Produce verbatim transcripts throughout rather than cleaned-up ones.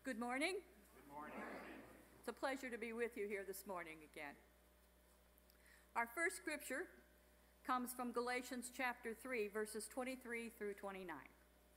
Good morning. Good morning. It's a pleasure to be with you here this morning again. Our first scripture comes from Galatians chapter three, verses twenty-three through twenty-nine.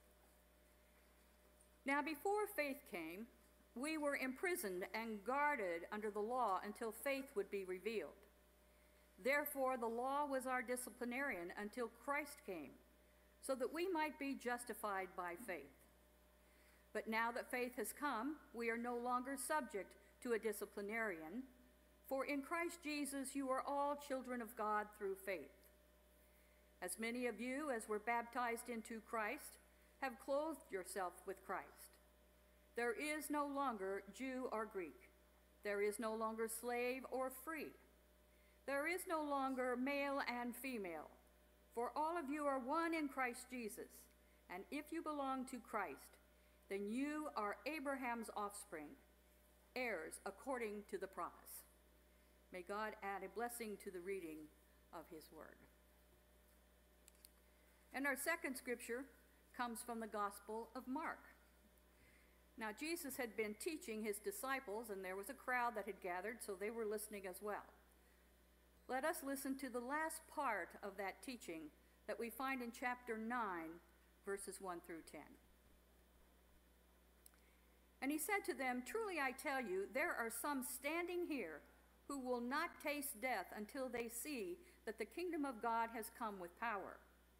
Now before faith came, we were imprisoned and guarded under the law until faith would be revealed. Therefore the law was our disciplinarian until Christ came, so that we might be justified by faith. But now that faith has come, we are no longer subject to a disciplinarian, for in Christ Jesus you are all children of God through faith. As many of you as were baptized into Christ have clothed yourself with Christ. There is no longer Jew or Greek. There is no longer slave or free. There is no longer male and female, for all of you are one in Christ Jesus. And if you belong to Christ, then you are Abraham's offspring, heirs according to the promise. May God add a blessing to the reading of his word. And our second scripture comes from the Gospel of Mark. Now, Jesus had been teaching his disciples, and there was a crowd that had gathered, so they were listening as well. Let us listen to the last part of that teaching that we find in chapter nine, verses one through ten. And he said to them, "Truly I tell you, there are some standing here who will not taste death until they see that the kingdom of God has come with power."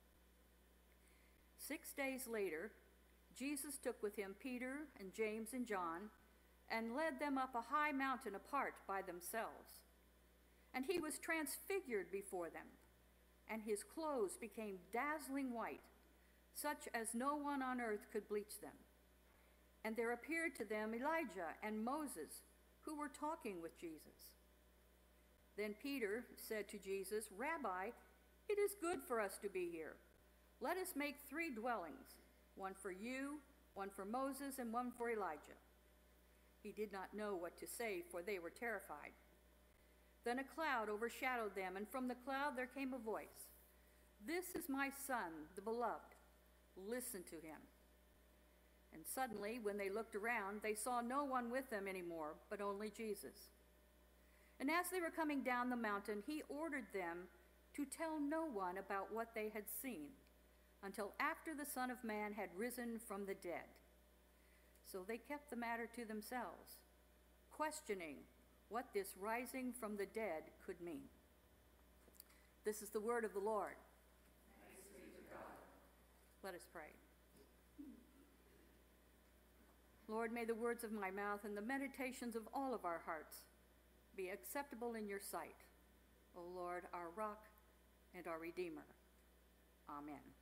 Six days later, Jesus took with him Peter and James and John and led them up a high mountain apart by themselves. And he was transfigured before them, and his clothes became dazzling white, such as no one on earth could bleach them. And there appeared to them Elijah and Moses, who were talking with Jesus. Then Peter said to Jesus, "Rabbi, it is good for us to be here. Let us make three dwellings, one for you, one for Moses, and one for Elijah." He did not know what to say, for they were terrified. Then a cloud overshadowed them, and from the cloud there came a voice, "This is my son, the beloved. Listen to him." And suddenly, when they looked around, they saw no one with them anymore, but only Jesus. And as they were coming down the mountain, he ordered them to tell no one about what they had seen, until after the Son of Man had risen from the dead. So they kept the matter to themselves, questioning what this rising from the dead could mean. This is the word of the Lord. Thanks be to God. Let us pray. Lord, may the words of my mouth and the meditations of all of our hearts be acceptable in your sight, O Lord, our rock and our Redeemer. Amen.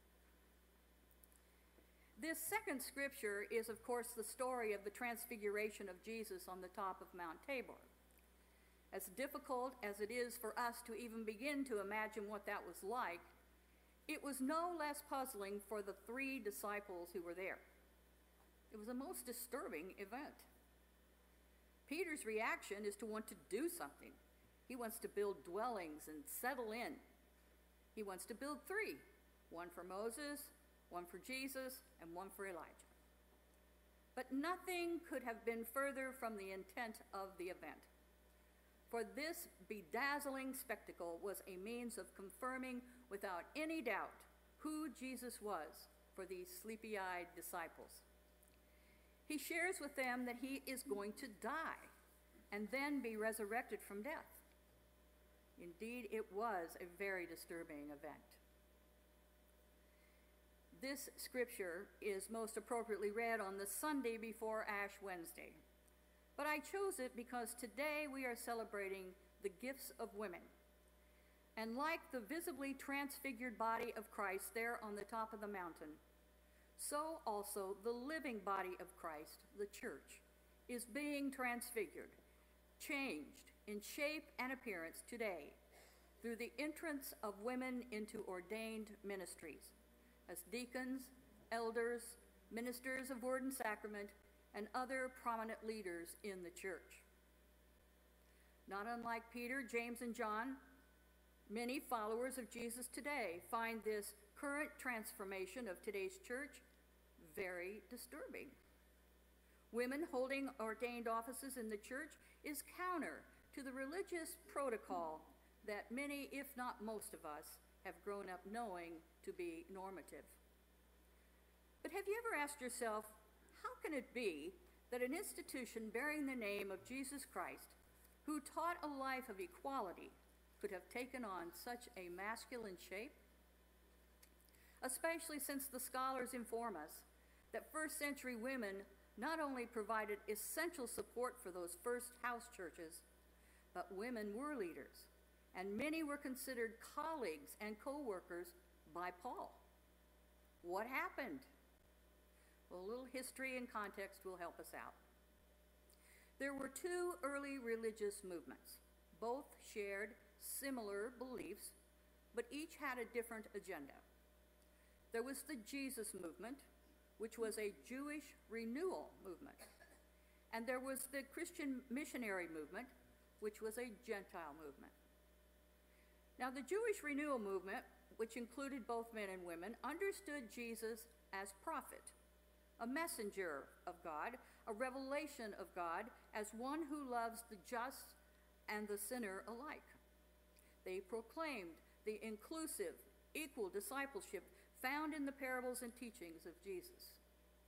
This second scripture is, of course, the story of the transfiguration of Jesus on the top of Mount Tabor. As difficult as it is for us to even begin to imagine what that was like, it was no less puzzling for the three disciples who were there. It was a most disturbing event. Peter's reaction is to want to do something. He wants to build dwellings and settle in. He wants to build three, one for Moses, one for Jesus, and one for Elijah. But nothing could have been further from the intent of the event. For this bedazzling spectacle was a means of confirming without any doubt who Jesus was for these sleepy-eyed disciples. He shares with them that he is going to die and then be resurrected from death. Indeed, it was a very disturbing event. This scripture is most appropriately read on the Sunday before Ash Wednesday. But I chose it because today we are celebrating the gifts of women. And like the visibly transfigured body of Christ there on the top of the mountain, so also the living body of Christ, the church, is being transfigured, changed in shape and appearance today through the entrance of women into ordained ministries as deacons, elders, ministers of word and sacrament, and other prominent leaders in the church. Not unlike Peter, James, and John, many followers of Jesus today find this current transformation of today's church very disturbing. Women holding ordained offices in the church is counter to the religious protocol that many, if not most of us, have grown up knowing to be normative. But have you ever asked yourself, how can it be that an institution bearing the name of Jesus Christ, who taught a life of equality, could have taken on such a masculine shape? Especially since the scholars inform us that first century women not only provided essential support for those first house churches, but women were leaders, and many were considered colleagues and co-workers by Paul. What happened? Well, a little history and context will help us out. There were two early religious movements. Both shared similar beliefs, but each had a different agenda. There was the Jesus movement, which was a Jewish renewal movement. And there was the Christian missionary movement, which was a Gentile movement. Now, the Jewish renewal movement, which included both men and women, understood Jesus as prophet, a messenger of God, a revelation of God, as one who loves the just and the sinner alike. They proclaimed the inclusive, equal discipleship found in the parables and teachings of Jesus.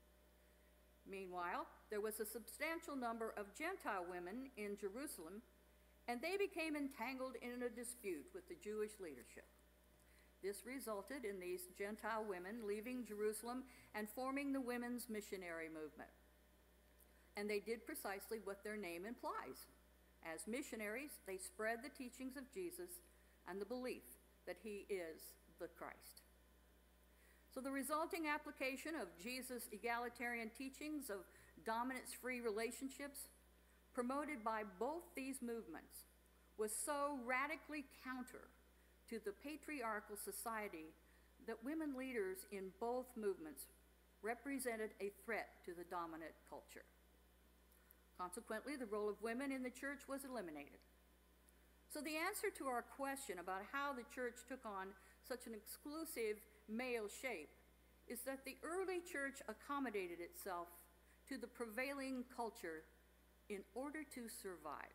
Meanwhile, there was a substantial number of Gentile women in Jerusalem, and they became entangled in a dispute with the Jewish leadership. This resulted in these Gentile women leaving Jerusalem and forming the women's missionary movement. And they did precisely what their name implies. As missionaries, they spread the teachings of Jesus and the belief that he is the Christ. So the resulting application of Jesus' egalitarian teachings of dominance-free relationships, promoted by both these movements, was so radically counter to the patriarchal society that women leaders in both movements represented a threat to the dominant culture. Consequently, the role of women in the church was eliminated. So the answer to our question about how the church took on such an exclusive male shape is that the early church accommodated itself to the prevailing culture in order to survive.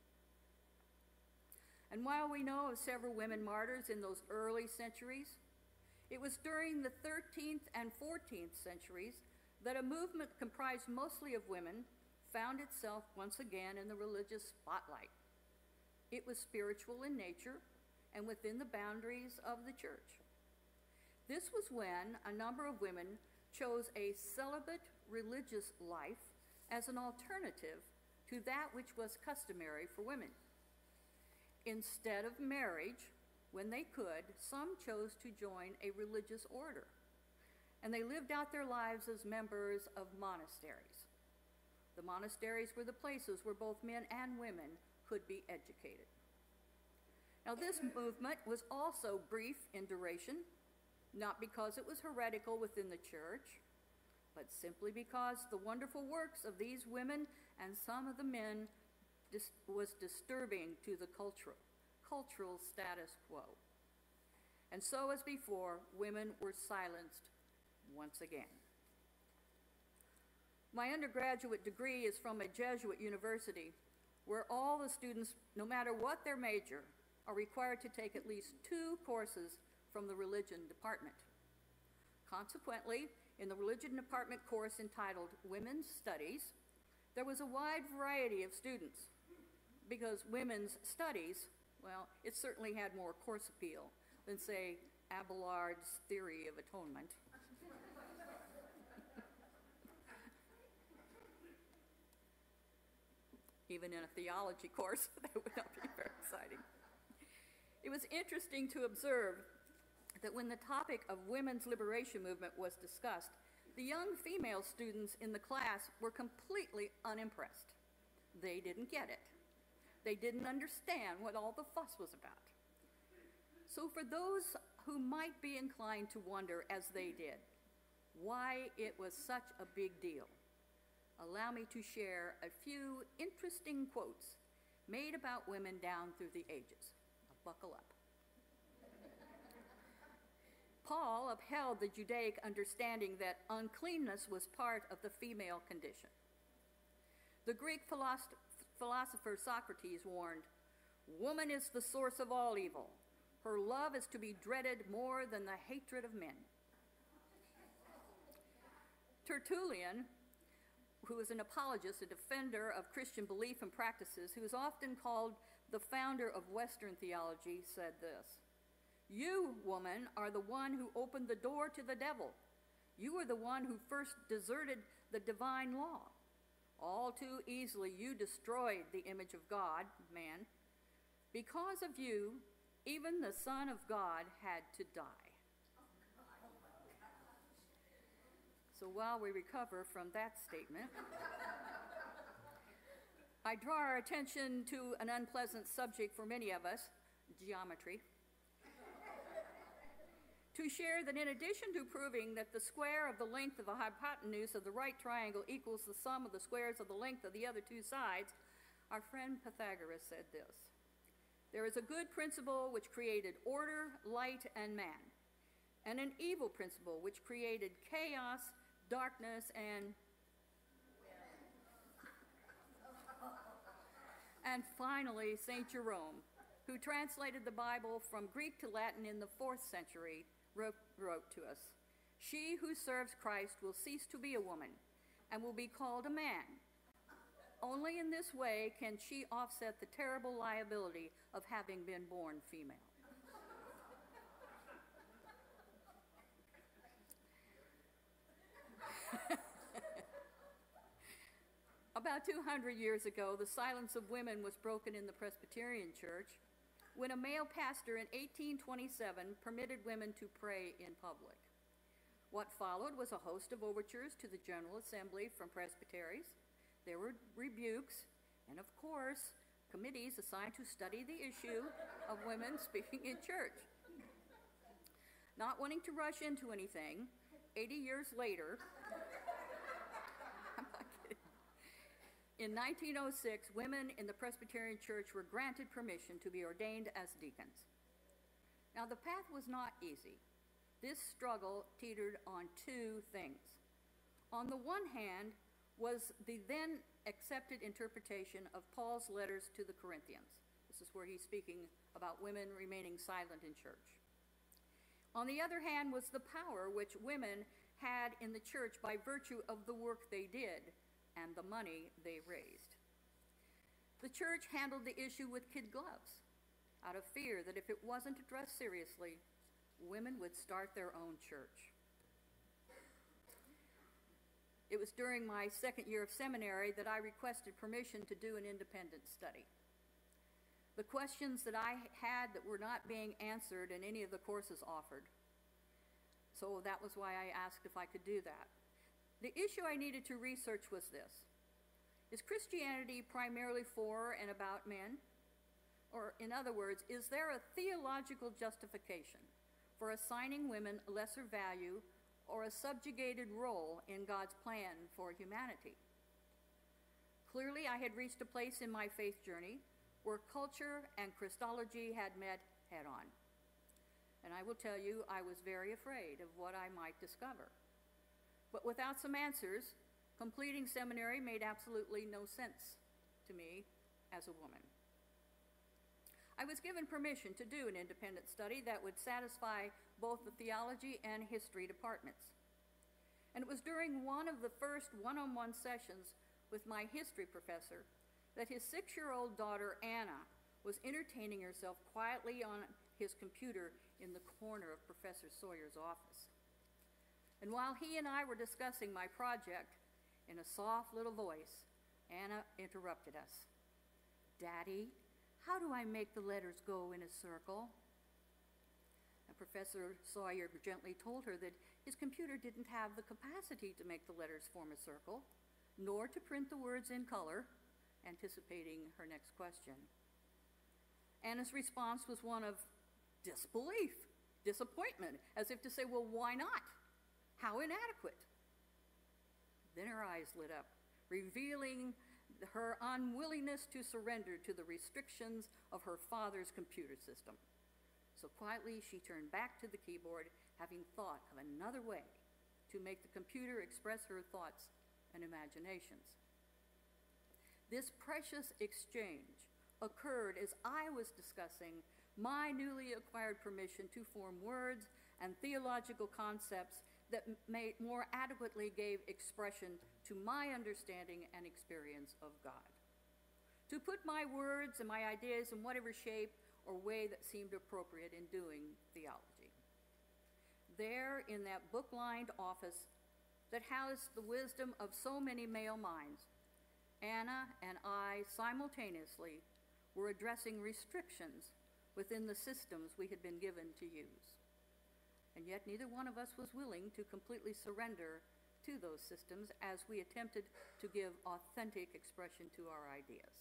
And while we know of several women martyrs in those early centuries, it was during the thirteenth and fourteenth centuries that a movement comprised mostly of women found itself once again in the religious spotlight. It was spiritual in nature and within the boundaries of the church. This was when a number of women chose a celibate religious life as an alternative to that which was customary for women. Instead of marriage, when they could, some chose to join a religious order, and they lived out their lives as members of monasteries. The monasteries were the places where both men and women could be educated. Now, this movement was also brief in duration, not because it was heretical within the church, but simply because the wonderful works of these women and some of the men dis- was disturbing to the cultural, cultural status quo. And so, as before, women were silenced once again. My undergraduate degree is from a Jesuit university where all the students, no matter what their major, are required to take at least two courses from the religion department. Consequently, in the religion department course entitled Women's Studies, there was a wide variety of students because women's studies, well, it certainly had more course appeal than, say, Abelard's theory of atonement. Even in a theology course, that would not be very exciting. It was interesting to observe that when the topic of women's liberation movement was discussed, the young female students in the class were completely unimpressed. They didn't get it. They didn't understand what all the fuss was about. So for those who might be inclined to wonder, as they did, why it was such a big deal, allow me to share a few interesting quotes made about women down through the ages. Now, buckle up. Paul upheld the Judaic understanding that uncleanness was part of the female condition. The Greek philosopher, philosopher Socrates warned, "Woman is the source of all evil. Her love is to be dreaded more than the hatred of men." Tertullian, who was an apologist, a defender of Christian belief and practices, who is often called the founder of Western theology, said this, "You, woman, are the one who opened the door to the devil. You are the one who first deserted the divine law. All too easily you destroyed the image of God, man. Because of you, even the Son of God had to die." So while we recover from that statement, I draw our attention to an unpleasant subject for many of us, geometry, to share that in addition to proving that the square of the length of the hypotenuse of the right triangle equals the sum of the squares of the length of the other two sides, our friend Pythagoras said this, "There is a good principle which created order, light, and man, and an evil principle which created chaos, darkness, and and finally Saint Jerome, who translated the Bible from Greek to Latin in the fourth century, wrote, wrote to us, "She who serves Christ will cease to be a woman and will be called a man. Only in this way can she offset the terrible liability of having been born female." About two hundred years ago, the silence of women was broken in the Presbyterian Church when a male pastor in eighteen twenty-seven permitted women to pray in public. What followed was a host of overtures to the General Assembly from presbyteries. There were rebukes, and of course, committees assigned to study the issue of women speaking in church. Not wanting to rush into anything, eighty years later, I'm not kidding, in nineteen oh six, women in the Presbyterian Church were granted permission to be ordained as deacons. Now, the path was not easy. This struggle teetered on two things. On the one hand was the then accepted interpretation of Paul's letters to the Corinthians. This is where he's speaking about women remaining silent in church. On the other hand was the power which women had in the church by virtue of the work they did and the money they raised. The church handled the issue with kid gloves, out of fear that if it wasn't addressed seriously, women would start their own church. It was during my second year of seminary that I requested permission to do an independent study. The questions that I had that were not being answered in any of the courses offered. So that was why I asked if I could do that. The issue I needed to research was this: is Christianity primarily for and about men? Or in other words, is there a theological justification for assigning women lesser value or a subjugated role in God's plan for humanity? Clearly, I had reached a place in my faith journey where culture and Christology had met head-on. And I will tell you, I was very afraid of what I might discover. But without some answers, completing seminary made absolutely no sense to me as a woman. I was given permission to do an independent study that would satisfy both the theology and history departments. And it was during one of the first one-on-one sessions with my history professor that his six-year-old daughter, Anna, was entertaining herself quietly on his computer in the corner of Professor Sawyer's office. And while he and I were discussing my project, in a soft little voice, Anna interrupted us. "Daddy, how do I make the letters go in a circle?" And Professor Sawyer gently told her that his computer didn't have the capacity to make the letters form a circle, nor to print the words in color, anticipating her next question. Anna's response was one of disbelief, disappointment, as if to say, well, why not? How inadequate? Then her eyes lit up, revealing her unwillingness to surrender to the restrictions of her father's computer system. So quietly, she turned back to the keyboard, having thought of another way to make the computer express her thoughts and imaginations. This precious exchange occurred as I was discussing my newly acquired permission to form words and theological concepts that may more adequately gave expression to my understanding and experience of God. To put my words and my ideas in whatever shape or way that seemed appropriate in doing theology. There, in that book-lined office that housed the wisdom of so many male minds, Anna and I simultaneously were addressing restrictions within the systems we had been given to use. And yet neither one of us was willing to completely surrender to those systems as we attempted to give authentic expression to our ideas.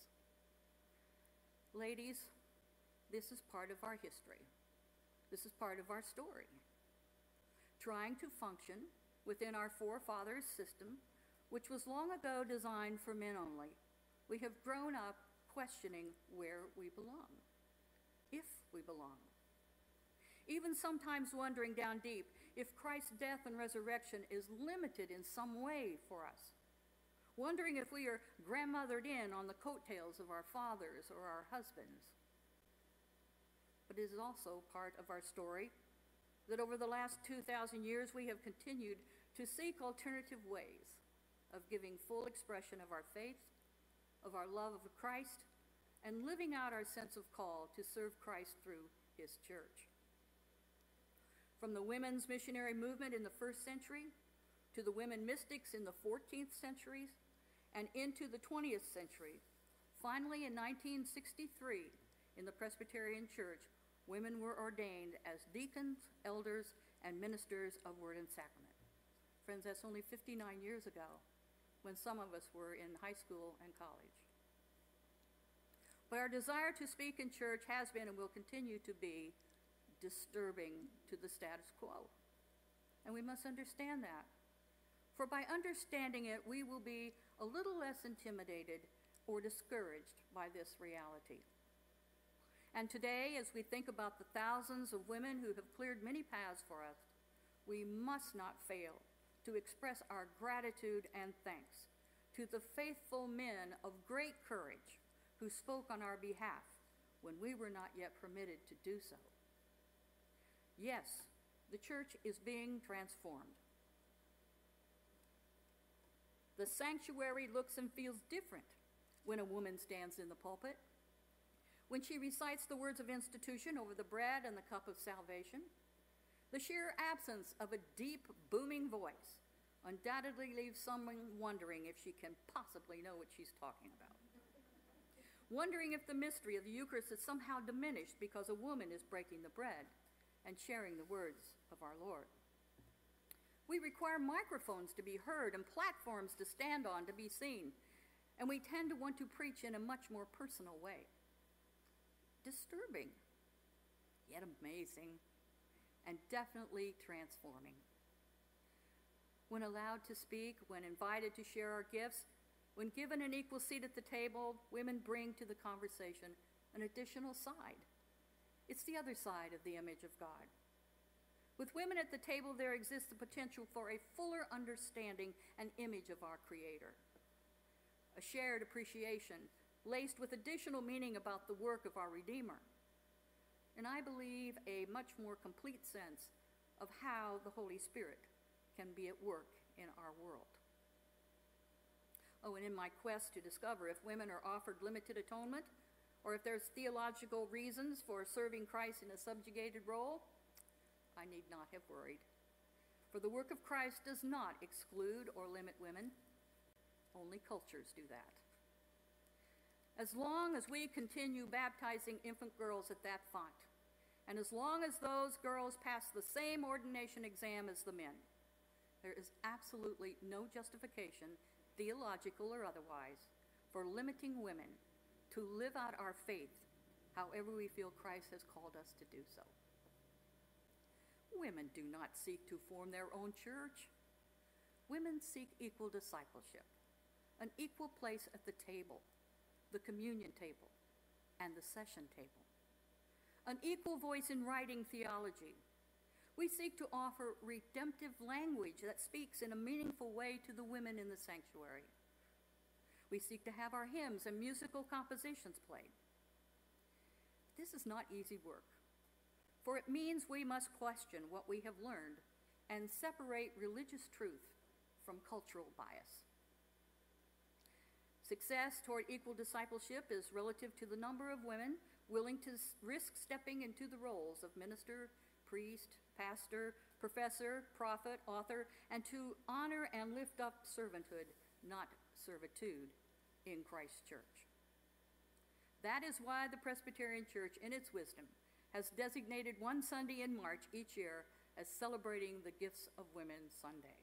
Ladies, this is part of our history. This is part of our story. Trying to function within our forefathers' system, which was long ago designed for men only, we have grown up questioning where we belong, if we belong. Even sometimes wondering down deep if Christ's death and resurrection is limited in some way for us. Wondering if we are grandmothered in on the coattails of our fathers or our husbands. But it is also part of our story that over the last two thousand years we have continued to seek alternative ways of giving full expression of our faith, of our love of Christ, and living out our sense of call to serve Christ through his church. From the women's missionary movement in the first century, to the women mystics in the fourteenth centuries, and into the twentieth century, finally in nineteen sixty-three, in the Presbyterian Church, women were ordained as deacons, elders, and ministers of word and sacrament. Friends, that's only fifty-nine years ago, when some of us were in high school and college. But our desire to speak in church has been and will continue to be disturbing to the status quo. And we must understand that. For by understanding it, we will be a little less intimidated or discouraged by this reality. And today, as we think about the thousands of women who have cleared many paths for us, we must not fail to express our gratitude and thanks to the faithful men of great courage who spoke on our behalf when we were not yet permitted to do so. Yes, the church is being transformed. The sanctuary looks and feels different when a woman stands in the pulpit, when she recites the words of institution over the bread and the cup of salvation. The sheer absence of a deep, booming voice undoubtedly leaves someone wondering if she can possibly know what she's talking about. Wondering if the mystery of the Eucharist is somehow diminished because a woman is breaking the bread and sharing the words of our Lord. We require microphones to be heard and platforms to stand on to be seen, and we tend to want to preach in a much more personal way. Disturbing, yet amazing, and definitely transforming. When allowed to speak, when invited to share our gifts, when given an equal seat at the table, women bring to the conversation an additional side. It's the other side of the image of God. With women at the table, there exists the potential for a fuller understanding and image of our Creator. A shared appreciation, laced with additional meaning about the work of our Redeemer. And I believe a much more complete sense of how the Holy Spirit can be at work in our world. Oh, and in my quest to discover if women are offered limited atonement, or if there's theological reasons for serving Christ in a subjugated role, I need not have worried. For the work of Christ does not exclude or limit women. Only cultures do that. As long as we continue baptizing infant girls at that font, and as long as those girls pass the same ordination exam as the men, there is absolutely no justification, theological or otherwise, for limiting women to live out our faith however we feel Christ has called us to do so. Women do not seek to form their own church. Women seek equal discipleship, an equal place at the table, the communion table, and the session table, an equal voice in writing theology. We seek to offer redemptive language that speaks in a meaningful way to the women in the sanctuary. We seek to have our hymns and musical compositions played. This is not easy work, for it means we must question what we have learned and separate religious truth from cultural bias. Success toward equal discipleship is relative to the number of women willing to risk stepping into the roles of minister, priest, pastor, professor, prophet, author, and to honor and lift up servanthood, not servitude, in Christ's church. That is why the Presbyterian Church, in its wisdom, has designated one Sunday in March each year as celebrating the Gifts of Women Sunday.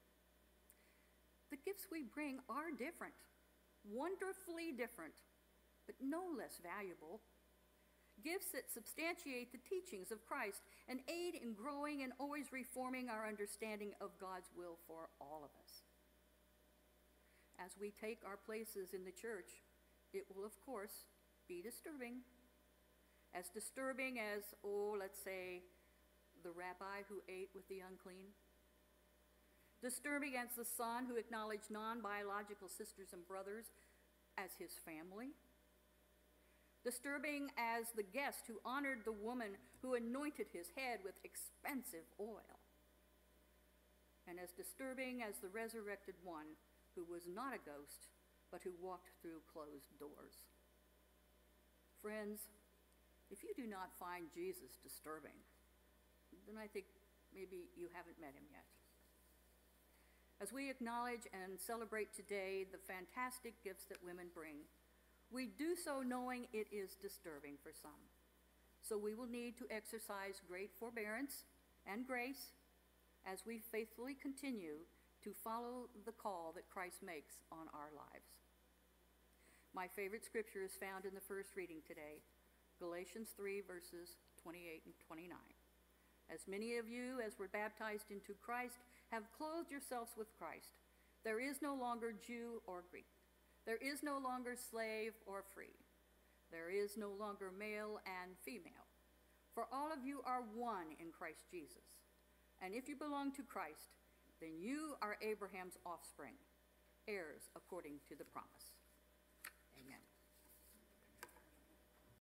The gifts we bring are different, wonderfully different, but no less valuable. Gifts that substantiate the teachings of Christ and aid in growing and always reforming our understanding of God's will for all of us. As we take our places in the church, it will, of course, be disturbing. As disturbing as, oh, let's say, the rabbi who ate with the unclean. Disturbing as the son who acknowledged non-biological sisters and brothers as his family. Disturbing as the guest who honored the woman who anointed his head with expensive oil. And as disturbing as the resurrected one who was not a ghost, but who walked through closed doors. Friends, if you do not find Jesus disturbing, then I think maybe you haven't met him yet. As we acknowledge and celebrate today the fantastic gifts that women bring, we do so knowing it is disturbing for some. So we will need to exercise great forbearance and grace as we faithfully continue to follow the call that Christ makes on our lives. My favorite scripture is found in the first reading today, Galatians three, verses twenty-eight and twenty-nine. As many of you as were baptized into Christ have clothed yourselves with Christ. There is no longer Jew or Greek. There is no longer slave or free. There is no longer male and female. For all of you are one in Christ Jesus. And if you belong to Christ, then you are Abraham's offspring, heirs according to the promise.